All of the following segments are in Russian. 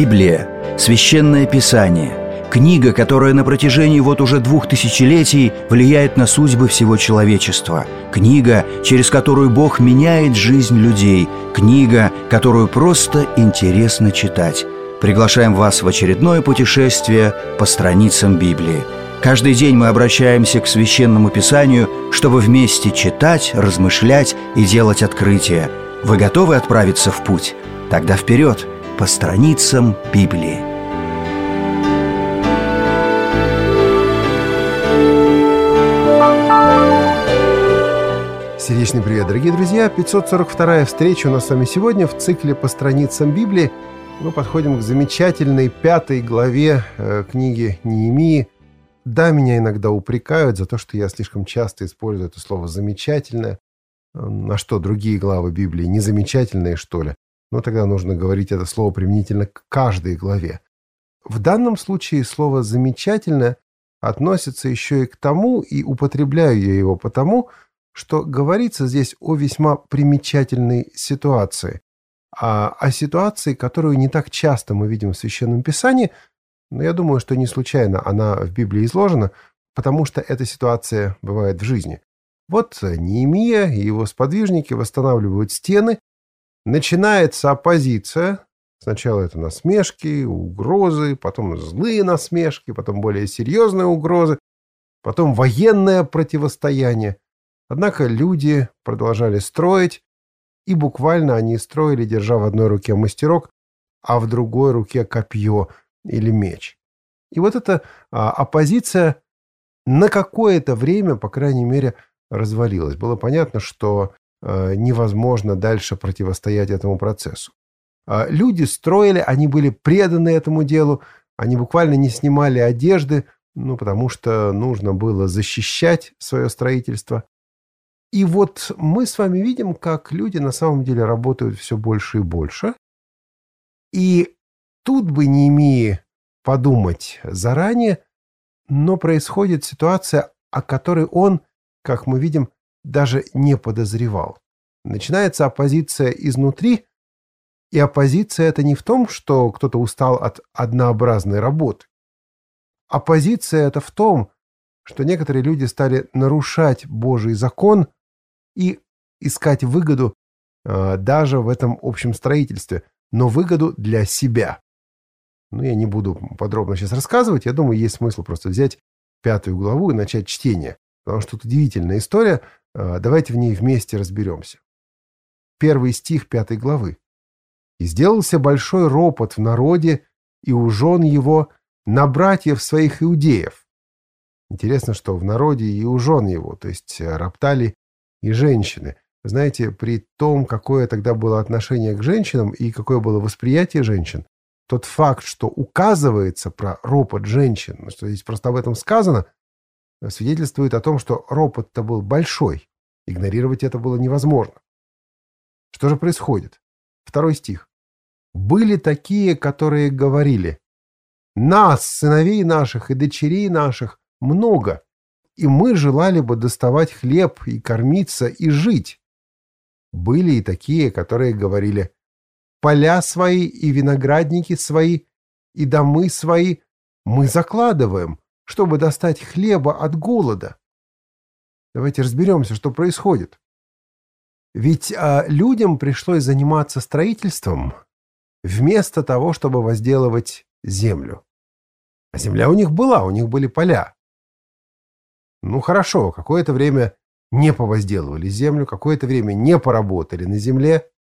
Библия – священное писание, книга, которая на протяжении вот уже 2000 влияет на судьбы всего человечества, книга, через которую Бог меняет жизнь людей, книга, которую просто интересно читать. Приглашаем вас в очередное путешествие по страницам Библии. Каждый день мы обращаемся к Священному Писанию, чтобы вместе читать, размышлять и делать открытия. Вы готовы отправиться в путь? Тогда вперед, по страницам Библии. Сердечный привет, дорогие друзья! 542-я встреча у нас с вами сегодня в цикле «По страницам Библии». Мы подходим к замечательной 5 главе книги Неемии. Да, меня иногда упрекают за то, что я слишком часто использую это слово «замечательное». На что, другие главы Библии незамечательные, что ли? Но тогда нужно говорить это слово применительно к каждой главе. В данном случае слово «замечательное» относится еще и к тому, и употребляю я его потому, что говорится здесь о весьма примечательной ситуации. О ситуации, которую не так часто мы видим в Священном Писании, но я думаю, что не случайно она в Библии изложена, потому что эта ситуация бывает в жизни. Вот Неемия и его сподвижники восстанавливают стены, начинается оппозиция. Сначала это насмешки, угрозы, потом злые насмешки, потом более серьезные угрозы, потом военное противостояние. Однако люди продолжали строить, и буквально они строили, держа в одной руке мастерок, а в другой руке копье или меч. И вот эта оппозиция на какое-то время, по крайней мере, развалилась. Было понятно, что невозможно дальше противостоять этому процессу. Люди строили, они были преданы этому делу, они буквально не снимали одежды, потому что нужно было защищать свое строительство. И вот мы с вами видим, как люди на самом деле работают все больше и больше. И тут бы Неемии подумать заранее, но происходит ситуация, о которой он, как мы видим, даже не подозревал. Начинается оппозиция изнутри, и оппозиция это не в том, что кто-то устал от однообразной работы. Оппозиция это в том, что некоторые люди стали нарушать Божий закон и искать выгоду даже в этом общем строительстве, но выгоду для себя. Я не буду подробно сейчас рассказывать, я думаю, есть смысл просто взять 5 главу и начать чтение, потому что тут удивительная история, давайте в ней вместе разберемся. 1 стих 5 главы. «И сделался большой ропот в народе и у жен его на братьев своих иудеев». Интересно, что в народе и у жен его, то есть роптали и женщины. Вы знаете, при том, какое тогда было отношение к женщинам и какое было восприятие женщин, тот факт, что указывается про ропот женщин, что здесь просто об этом сказано, свидетельствует о том, что ропот-то был большой. Игнорировать это было невозможно. Что же происходит? 2 стих. «Были такие, которые говорили: нас, сыновей наших и дочерей наших, много, и мы желали бы доставать хлеб и кормиться и жить. Были и такие, которые говорили: поля свои и виноградники свои и домы свои мы закладываем, чтобы достать хлеба от голода». Давайте разберемся, что происходит. Ведь людям пришлось заниматься строительством вместо того, чтобы возделывать землю. А земля у них была, у них были поля. Хорошо, какое-то время не повозделывали землю, какое-то время не поработали на земле.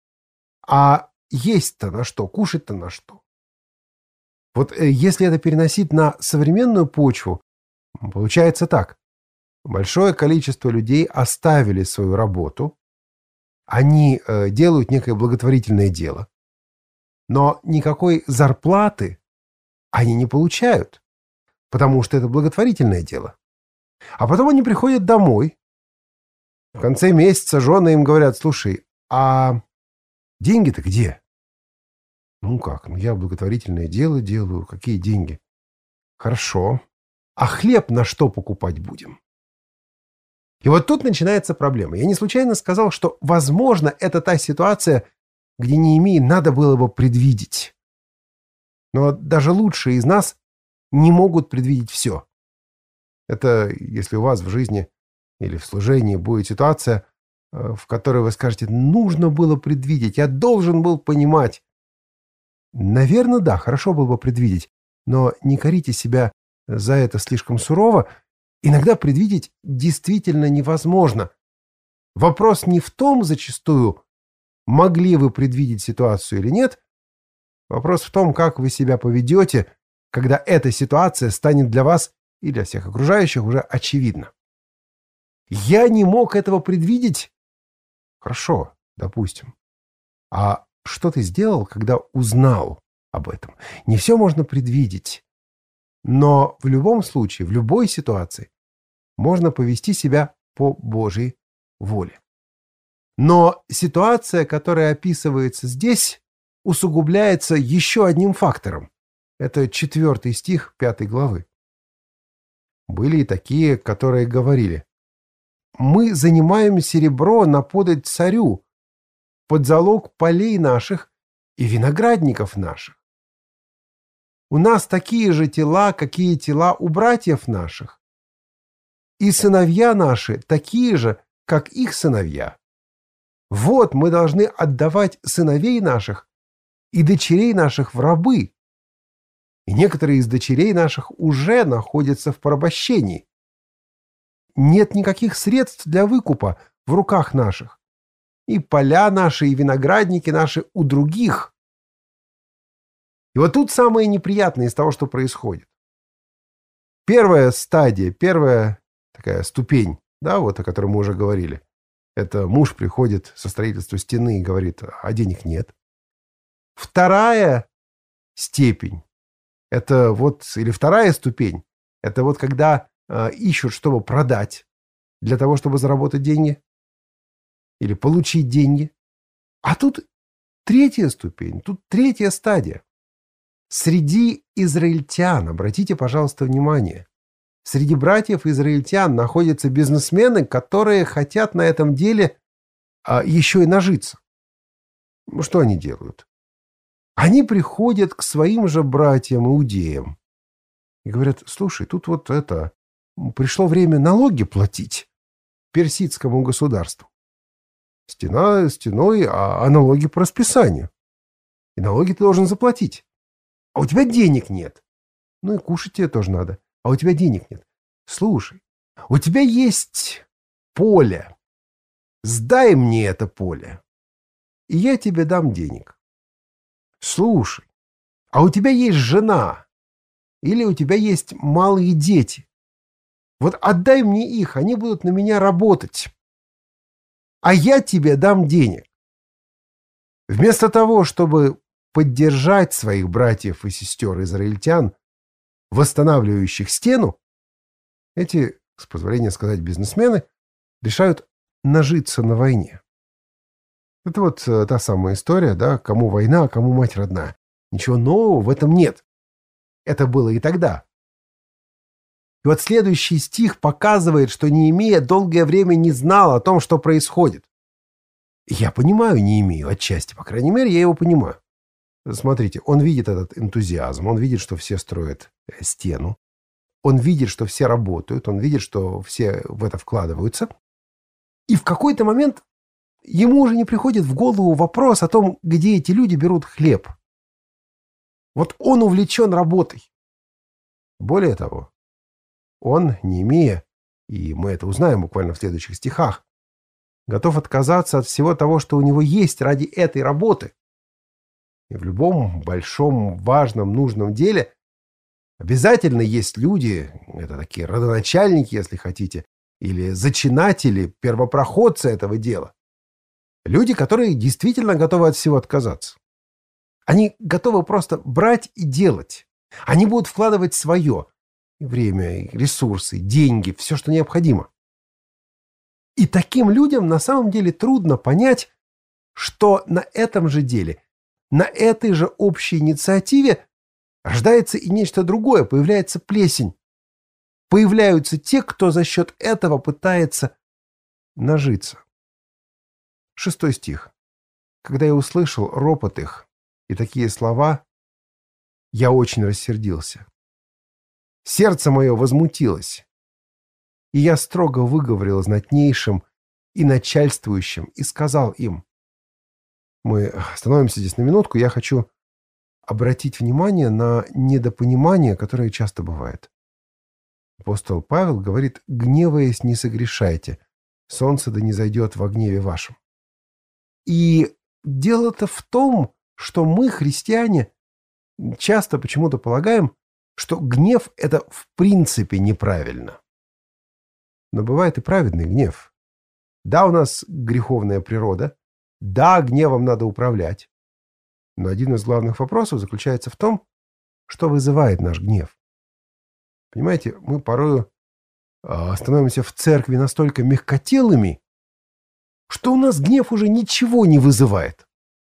А есть-то на что, кушать-то на что? Вот если это переносить на современную почву, получается так. Большое количество людей оставили свою работу, они делают некое благотворительное дело, но никакой зарплаты они не получают, потому что это благотворительное дело. А потом они приходят домой. В конце месяца жены им говорят: слушай, а деньги-то где? Я благотворительное дело делаю, какие деньги? Хорошо. А хлеб на что покупать будем? И вот тут начинается проблема. Я не случайно сказал, что, возможно, это та ситуация, где Неемии надо было бы предвидеть. Но даже лучшие из нас не могут предвидеть все. Это если у вас в жизни или в служении будет ситуация, в которой вы скажете: нужно было предвидеть, я должен был понимать. Наверное, да, хорошо было бы предвидеть, но не корите себя за это слишком сурово. Иногда предвидеть действительно невозможно. Вопрос не в том зачастую, могли вы предвидеть ситуацию или нет. Вопрос в том, как вы себя поведете, когда эта ситуация станет для вас и для всех окружающих уже очевидна. Я не мог этого предвидеть. Хорошо, допустим. А что ты сделал, когда узнал об этом? Не все можно предвидеть. Но в любом случае, в любой ситуации можно повести себя по Божьей воле. Но ситуация, которая описывается здесь, усугубляется еще одним фактором. Это 4 стих 5 главы. Были и такие, которые говорили: «Мы занимаем серебро на подать царю под залог полей наших и виноградников наших. У нас такие же тела, какие тела у братьев наших, и сыновья наши такие же, как их сыновья. Вот мы должны отдавать сыновей наших и дочерей наших в рабы, и некоторые из дочерей наших уже находятся в порабощении. Нет никаких средств для выкупа в руках наших, и поля наши, и виноградники наши у других». И вот тут самое неприятное из того, что происходит. Первая стадия, первая такая ступень, да, вот о которой мы уже говорили, это муж приходит со строительства стены и говорит: а денег нет. Вторая степень, это вот, или вторая ступень, это вот когда ищут, чтобы продать, для того, чтобы заработать деньги или получить деньги. А тут третья ступень, тут третья стадия. Среди израильтян, обратите, пожалуйста, внимание, среди братьев израильтян находятся бизнесмены, которые хотят на этом деле еще и нажиться. Ну, что они делают? Они приходят к своим же братьям-иудеям и говорят: слушай, тут вот это, пришло время налоги платить персидскому государству. Стена стеной, а налоги по расписанию. И налоги ты должен заплатить. А у тебя денег нет. Ну и кушать тебе тоже надо. А у тебя денег нет. Слушай, у тебя есть поле. Сдай мне это поле, и я тебе дам денег. Слушай, а у тебя есть жена, или у тебя есть малые дети. Вот отдай мне их, они будут на меня работать, а я тебе дам денег. Вместо того, чтобы поддержать своих братьев и сестер израильтян, восстанавливающих стену, эти, с позволения сказать, бизнесмены решают нажиться на войне. Это вот та самая история, да, кому война, а кому мать родная. Ничего нового в этом нет. Это было и тогда. И вот следующий стих показывает, что Неемия долгое время не знал о том, что происходит. Я понимаю Неемию отчасти, по крайней мере, я его понимаю. Смотрите, он видит этот энтузиазм, он видит, что все строят стену, он видит, что все работают, он видит, что все в это вкладываются. И в какой-то момент ему уже не приходит в голову вопрос о том, где эти люди берут хлеб. Вот он увлечен работой. Более того, он, Неемия, и мы это узнаем буквально в следующих стихах, готов отказаться от всего того, что у него есть ради этой работы. И в любом большом, важном, нужном деле обязательно есть люди, это такие родоначальники, если хотите, или зачинатели, первопроходцы этого дела. Люди, которые действительно готовы от всего отказаться. Они готовы просто брать и делать. Они будут вкладывать свое. И время, и ресурсы, деньги, все, что необходимо. И таким людям на самом деле трудно понять, что на этом же деле, на этой же общей инициативе рождается и нечто другое, появляется плесень. Появляются те, кто за счет этого пытается нажиться. 6 стих. Когда я услышал ропот их и такие слова, Я очень рассердился. Сердце мое возмутилось, и я строго выговорил знатнейшим и начальствующим и сказал им: мы остановимся здесь на минутку, я хочу обратить внимание на недопонимание, которое часто бывает. Апостол Павел говорит: «Гневаясь, не согрешайте, солнце да не зайдет во гневе вашем». И дело-то в том, что мы, христиане, часто почему-то полагаем, что гнев — это в принципе неправильно. Но бывает и праведный гнев. Да, у нас греховная природа, да, гневом надо управлять. Но один из главных вопросов заключается в том, что вызывает наш гнев. Понимаете, мы порою становимся в церкви настолько мягкотелыми, что у нас гнев уже ничего не вызывает.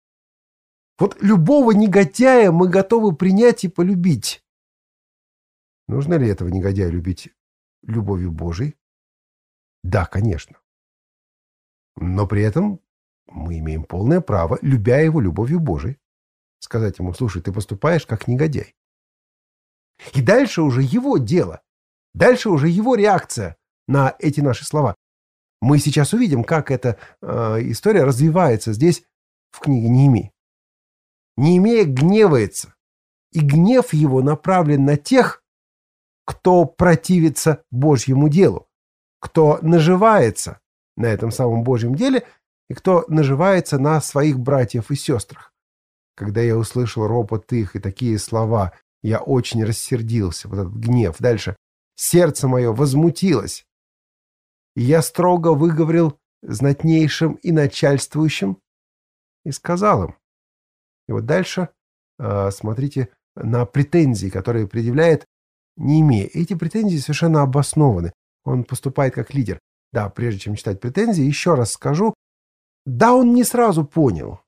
Вот любого негодяя мы готовы принять и полюбить. Нужно ли этого негодяя любить любовью Божией? Да, конечно. Но при этом мы имеем полное право, любя его любовью Божией, сказать ему: слушай, ты поступаешь как негодяй. И дальше уже его дело. Дальше уже его реакция на эти наши слова. Мы сейчас увидим, как эта история развивается здесь, в книге Неемии. Неемия гневается, и гнев его направлен на тех, кто противится Божьему делу, кто наживается на этом самом Божьем деле и кто наживается на своих братьев и сестрах. Когда я услышал ропот их и такие слова, я очень рассердился, вот этот гнев. Дальше. Сердце мое возмутилось, и я строго выговорил знатнейшим и начальствующим и сказал им. И вот дальше смотрите на претензии, которые предъявляет Неемия. Эти претензии совершенно обоснованы. Он поступает как лидер. Да, прежде чем читать претензии, еще раз скажу. Да, он не сразу понял.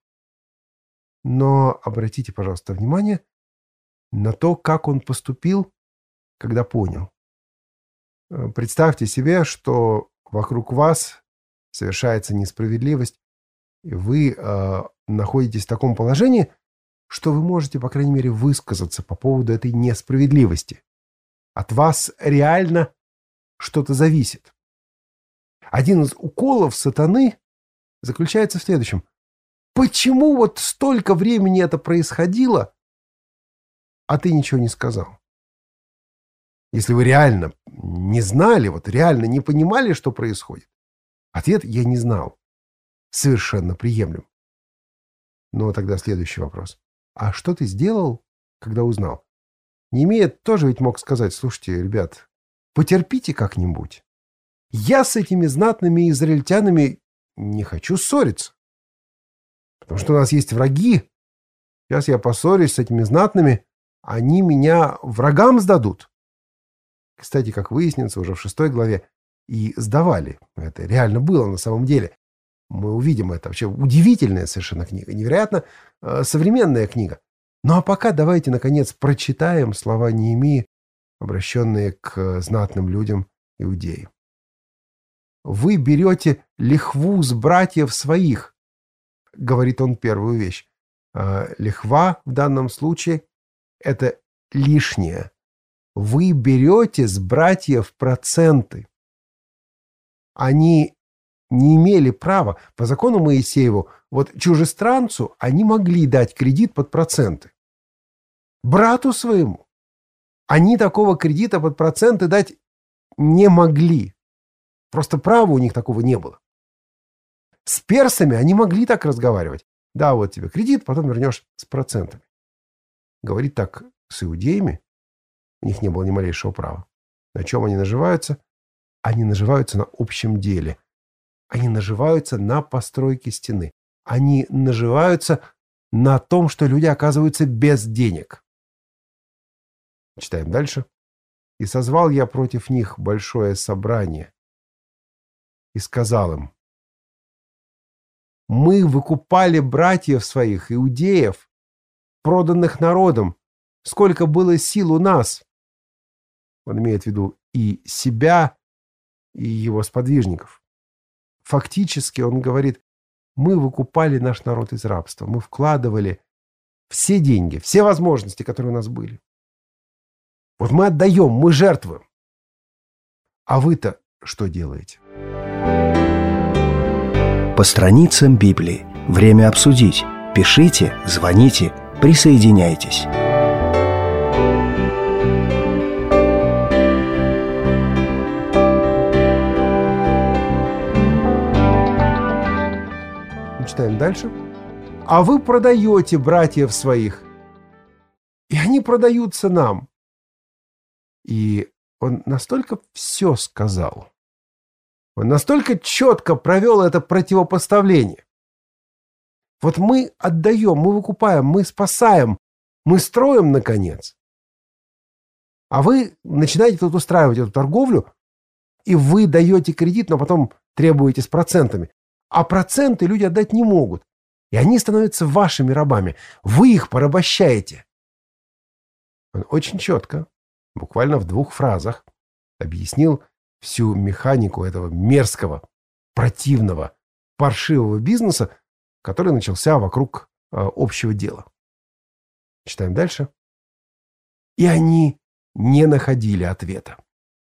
Но обратите, пожалуйста, внимание на то, как он поступил, когда понял. Представьте себе, что вокруг вас совершается несправедливость, и вы находитесь в таком положении, что вы можете, по крайней мере, высказаться по поводу этой несправедливости. От вас реально что-то зависит. Один из уколов сатаны заключается в следующем. Почему вот столько времени это происходило, а ты ничего не сказал? Если вы реально не знали, вот реально не понимали, что происходит, ответ: я не знал. Совершенно приемлем. Но тогда следующий вопрос. А что ты сделал, когда узнал? Неемия тоже ведь мог сказать: слушайте, ребят, потерпите как-нибудь. Я с этими знатными израильтянами не хочу ссориться. Потому что у нас есть враги. Сейчас я поссорюсь с этими знатными, они меня врагам сдадут. Кстати, как выяснится, уже в 6 главе и сдавали. Это реально было на самом деле. Мы увидим это. Вообще удивительная совершенно книга. Невероятно современная книга. Ну а пока давайте, наконец, прочитаем слова Неемии, обращенные к знатным людям Иудеи. «Вы берете лихву с братьев своих», — говорит он первую вещь. Лихва в данном случае — это лишнее. Вы берете с братьев проценты. Они не имели права. По закону Моисееву, вот чужестранцу они могли дать кредит под проценты. Брату своему они такого кредита под проценты дать не могли. Просто права у них такого не было. С персами они могли так разговаривать. Да, вот тебе кредит, потом вернешь с процентами. Говорить так с иудеями у них не было ни малейшего права. На чем они наживаются? Они наживаются на общем деле. Они наживаются на постройке стены. Они наживаются на том, что люди оказываются без денег. Читаем дальше. «И созвал я против них большое собрание, и сказал им: мы выкупали братьев своих, иудеев, проданных народом, сколько было сил у нас». Он имеет в виду и себя, и его сподвижников. Фактически он говорит: мы выкупали наш народ из рабства, мы вкладывали все деньги, все возможности, которые у нас были. Вот мы отдаем, мы жертвуем. А вы-то что делаете? По страницам Библии. Время обсудить. Пишите, звоните, присоединяйтесь. Читаем дальше. А вы продаете братьев своих, и они продаются нам. И он настолько все сказал, он настолько четко провел это противопоставление. Вот мы отдаем, мы выкупаем, мы спасаем, мы строим, наконец. А вы начинаете тут устраивать эту торговлю, и вы даете кредит, но потом требуете с процентами. А проценты люди отдать не могут. И они становятся вашими рабами. Вы их порабощаете. Он очень четко, буквально в 2 фразах, объяснил всю механику этого мерзкого, противного, паршивого бизнеса, который начался вокруг общего дела. Читаем дальше. И они не находили ответа.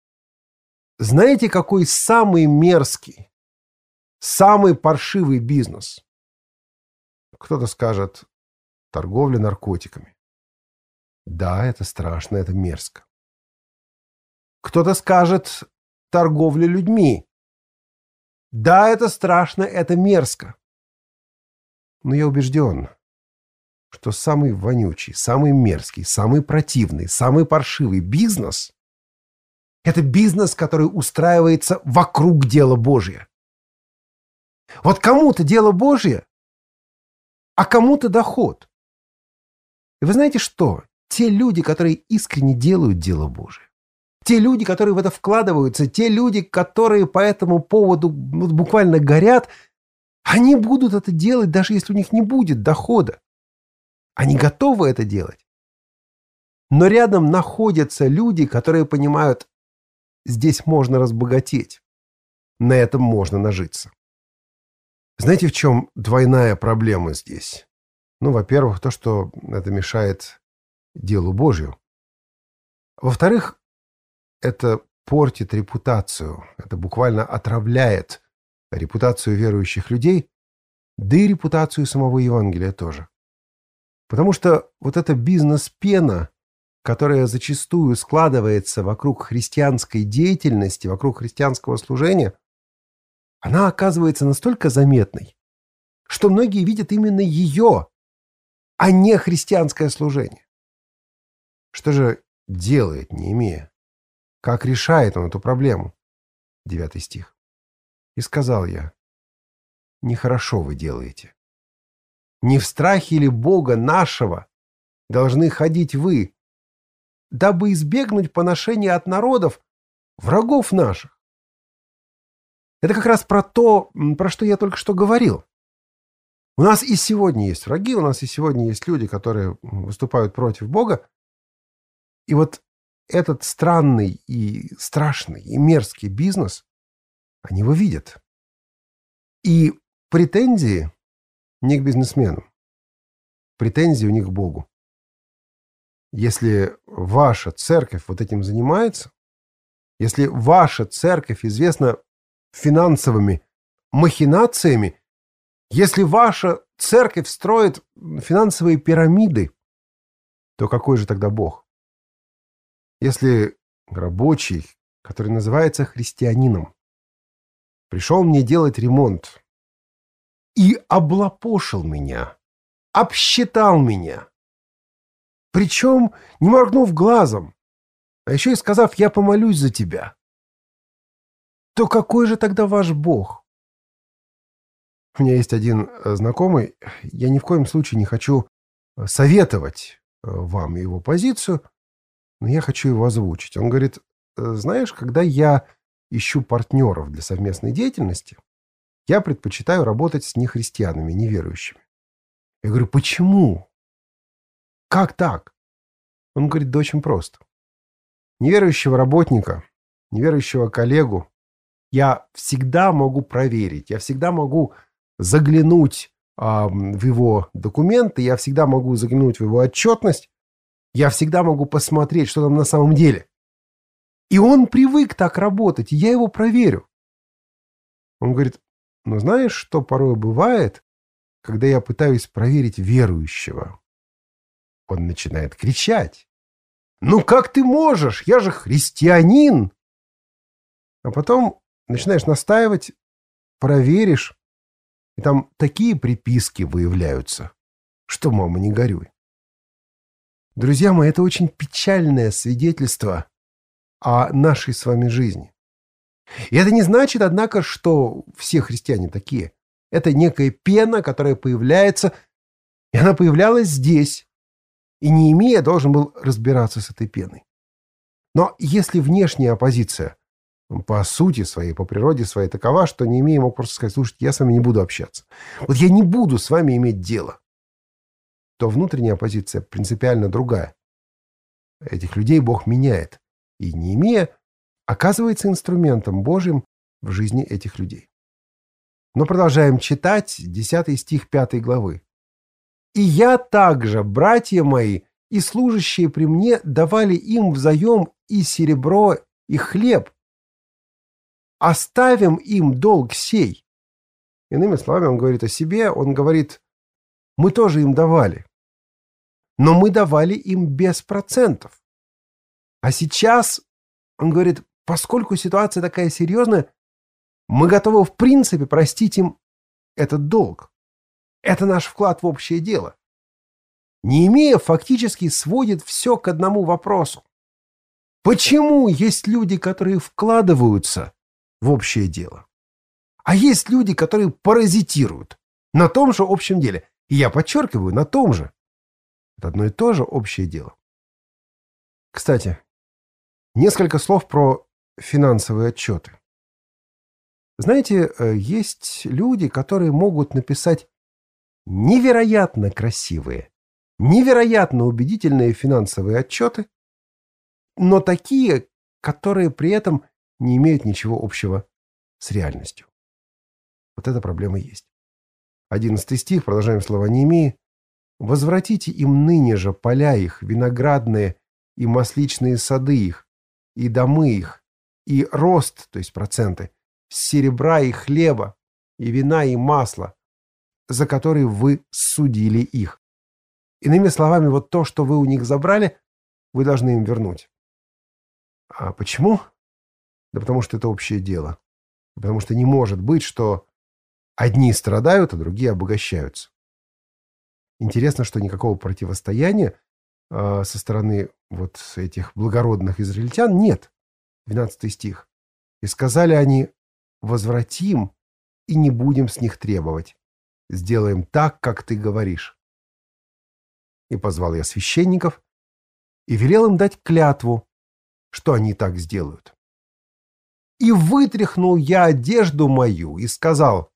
Знаете, какой самый мерзкий, самый паршивый бизнес? Кто-то скажет, торговля наркотиками. Да, это страшно, это мерзко. Кто-то скажет, торговля людьми. Да, это страшно, это мерзко. Но я убежден, что самый вонючий, самый мерзкий, самый противный, самый паршивый бизнес – это бизнес, который устраивается вокруг дела Божия. Вот кому-то дело Божье, а кому-то доход. И вы знаете что? Те люди, которые искренне делают дело Божие, те люди, которые в это вкладываются, те люди, которые по этому поводу буквально горят, они будут это делать, даже если у них не будет дохода. Они готовы это делать. Но рядом находятся люди, которые понимают, здесь можно разбогатеть, на этом можно нажиться. Знаете, в чем двойная проблема здесь? Ну, во-первых, то, что это мешает делу Божью. Во-вторых, это портит репутацию. Это буквально отравляет репутацию верующих людей, да и репутацию самого Евангелия тоже. Потому что вот эта бизнес-пена, которая зачастую складывается вокруг христианской деятельности, вокруг христианского служения, она оказывается настолько заметной, что многие видят именно ее, а не христианское служение. Что же делает Неемия? Как решает он эту проблему? 9 стих. «И сказал я, нехорошо вы делаете. Не в страхе ли Бога нашего должны ходить вы, дабы избегнуть поношения от народов, врагов наших?» Это как раз про то, про что я только что говорил. У нас и сегодня есть враги, у нас и сегодня есть люди, которые выступают против Бога. И вот этот странный и страшный и мерзкий бизнес, они его видят. И претензии не к бизнесменам. Претензии у них к Богу. Если ваша церковь вот этим занимается, если ваша церковь известна финансовыми махинациями, если ваша церковь строит финансовые пирамиды, то какой же тогда Бог? Если рабочий, который называется христианином, пришел мне делать ремонт и облапошил меня, обсчитал меня, причем не моргнув глазом, а еще и сказав «я помолюсь за тебя», то какой же тогда ваш Бог? У меня есть один знакомый, я ни в коем случае не хочу советовать вам его позицию, но я хочу его озвучить. Он говорит, знаешь, когда я ищу партнеров для совместной деятельности, я предпочитаю работать с нехристианами, неверующими. Я говорю, почему? Как так? Он говорит, да очень просто. Неверующего работника, неверующего коллегу я всегда могу проверить, я всегда могу заглянуть в его документы, я всегда могу заглянуть в его отчетность, я всегда могу посмотреть, что там на самом деле. И он привык так работать, и я его проверю. Он говорит, ну знаешь, что порой бывает, когда я пытаюсь проверить верующего? Он начинает кричать. Ну как ты можешь? Я же христианин. А потом начинаешь настаивать, проверишь, и там такие приписки выявляются, что, мама, не горюй. Друзья мои, это очень печальное свидетельство о нашей с вами жизни. И это не значит, однако, что все христиане такие. Это некая пена, которая появляется, и она появлялась здесь. И Неемия должен был разбираться с этой пеной. Но если внешняя оппозиция по сути своей, по природе своей такова, что Неемия мог просто сказать, слушайте, я с вами не буду общаться. Вот я не буду с вами иметь дело. То внутренняя оппозиция принципиально другая. Этих людей Бог меняет. И Неемия оказывается инструментом Божьим в жизни этих людей. Но продолжаем читать 10 стих 5 главы. «И я также, братья мои, и служащие при мне давали им взаем и серебро, и хлеб. Оставим им долг сей». Иными словами, он говорит о себе, он говорит, мы тоже им давали, но мы давали им без процентов. А сейчас, он говорит, поскольку ситуация такая серьезная, мы готовы в принципе простить им этот долг. Это наш вклад в общее дело. Неемия фактически сводит все к одному вопросу. Почему есть люди, которые вкладываются в общее дело, а есть люди, которые паразитируют на том же общем деле? И я подчеркиваю, на том же. Это одно и то же общее дело. Кстати, несколько слов про финансовые отчеты. Знаете, есть люди, которые могут написать невероятно красивые, невероятно убедительные финансовые отчеты, но такие, которые при этом не имеют ничего общего с реальностью. Вот эта проблема есть. 11 стих, продолжаем слова Неемии. «Возвратите им ныне же поля их, виноградные и масличные сады их, и домы их, и рост, то есть проценты, серебра и хлеба, и вина и масла, за которые вы судили их». Иными словами, вот то, что вы у них забрали, вы должны им вернуть. А почему? Да потому что это общее дело. Потому что не может быть, что одни страдают, а другие обогащаются. Интересно, что никакого противостояния со стороны вот этих благородных израильтян нет. 12 стих. «И сказали они, возвратим и не будем с них требовать. Сделаем так, как ты говоришь. И позвал я священников и велел им дать клятву, что они так сделают. И вытряхнул я одежду мою и сказал,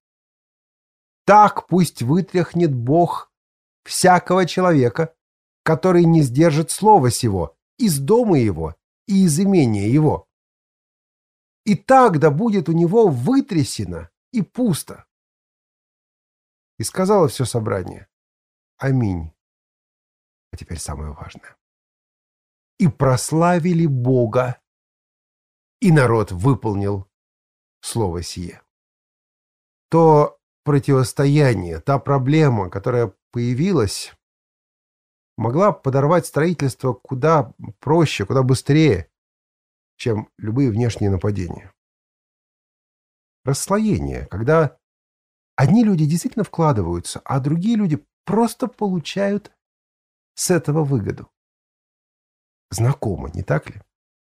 так пусть вытряхнет Бог всякого человека, который не сдержит слова сего из дома его и из имения его. И так да будет у него вытрясено и пусто». И сказало все собрание: аминь. А теперь самое важное. И прославили Бога, и народ выполнил слово сие. То противостояние, та проблема, которая появилась, могла подорвать строительство куда проще, куда быстрее, чем любые внешние нападения. Расслоение, когда одни люди действительно вкладываются, а другие люди просто получают с этого выгоду. Знакомо, не так ли?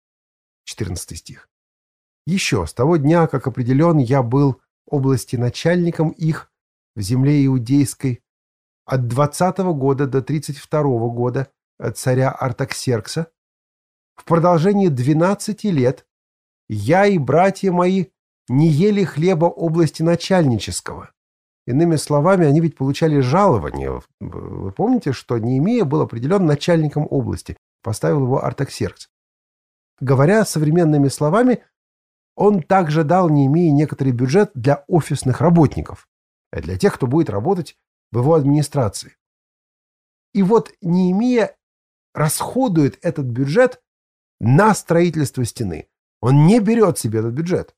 14 стих. «Еще с того дня, как определен я был области начальником их в земле иудейской, от 20-го года до 32-го года от царя Артаксеркса, в продолжении 12 лет я и братья мои не ели хлеба области начальнического». Иными словами, они ведь получали жалование. Вы помните, что Неемия был определен начальником области, поставил его Артаксеркс. Говоря современными словами, он также дал Неемии некоторый бюджет для офисных работников, для тех, кто будет работать в его администрации. И вот Неемия расходует этот бюджет на строительство стены. Он не берет себе этот бюджет.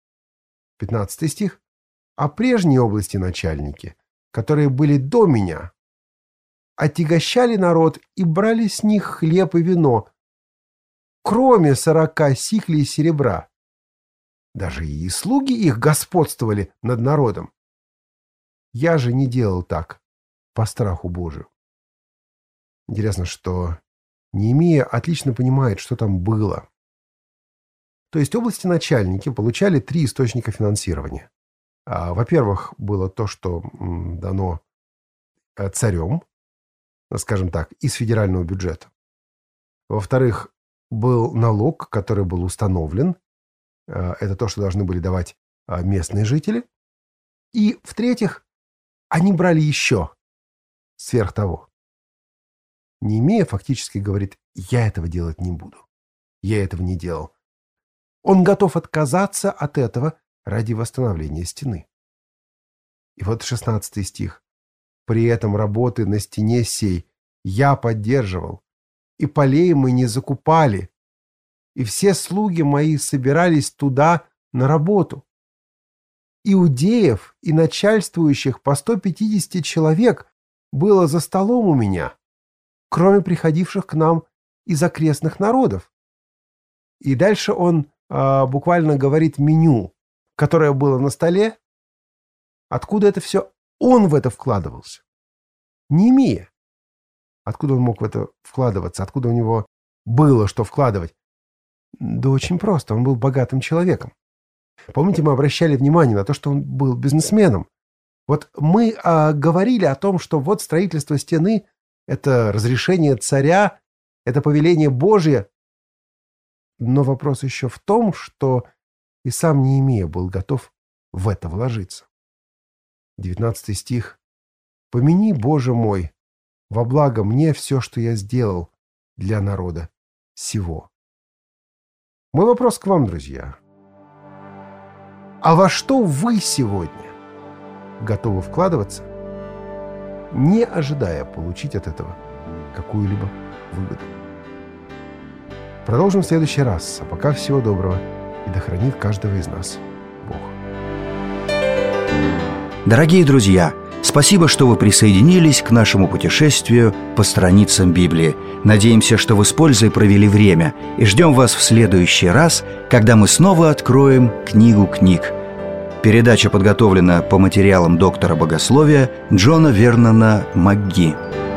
15 стих. А прежние области начальники, которые были до меня, отягощали народ и брали с них хлеб и вино, кроме 40 сиклей серебра. Даже и слуги их господствовали над народом. Я же не делал так по страху Божию. Интересно, что Неемия отлично понимает, что там было. То есть области-начальники получали 3 источника финансирования. Во-первых, было то, что дано царем, скажем так, из федерального бюджета. Во-вторых, был налог, который был установлен. Это то, что должны были давать местные жители. И, в-третьих, они брали еще сверх того. Неемия фактически говорит: я этого делать не буду. Я этого не делал. Он готов отказаться от этого ради восстановления стены. И вот 16 стих. При этом работы на стене сей я поддерживал, и полей мы не закупали, и все слуги мои собирались туда на работу. Иудеев и начальствующих по 150 человек было за столом у меня, кроме приходивших к нам из окрестных народов. И дальше он буквально говорит меню, которое было на столе. Откуда это все? Он в это вкладывался. Неемия. Откуда он мог в это вкладываться? Откуда у него было что вкладывать? Да очень просто. Он был богатым человеком. Помните, мы обращали внимание на то, что он был бизнесменом. Вот мы говорили о том, что вот строительство стены – это разрешение царя, это повеление Божье. Но вопрос еще в том, что и сам Неемия был готов в это вложиться. 19 стих. «Помяни, Боже мой, во благо мне все, что я сделал для народа сего». Мой вопрос к вам, друзья. А во что вы сегодня готовы вкладываться, не ожидая получить от этого какую-либо выгоду? Продолжим в следующий раз. А пока всего доброго. И да хранит каждого из нас Бог. Дорогие друзья, спасибо, что вы присоединились к нашему путешествию по страницам Библии. Надеемся, что вы с пользой провели время, и ждем вас в следующий раз, когда мы снова откроем книгу книг. Передача подготовлена по материалам доктора богословия Джона Вернона МакГи.